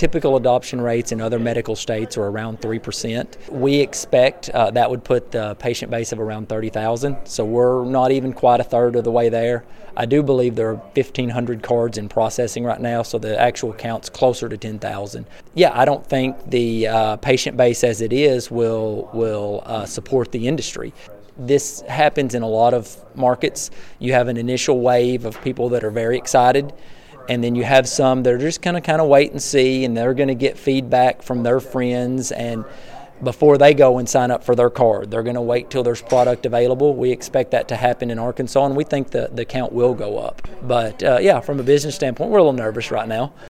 typical adoption rates in other medical states are around 3%. We expect that would put the patient base of around 30,000, so we're not even quite a third of the way there. I do believe there are 1,500 cards in processing right now, so the actual count's closer to 10,000. Yeah, I don't think the patient base as it is will support the industry. This happens in a lot of markets. You have an initial wave of people that are very excited, and then you have some that are just kind of wait and see, and they're going to get feedback from their friends, and before they go and sign up for their card, they're going to wait till there's product available. We expect that to happen in Arkansas, and we think the count will go up. But yeah, from a business standpoint, we're a little nervous right now.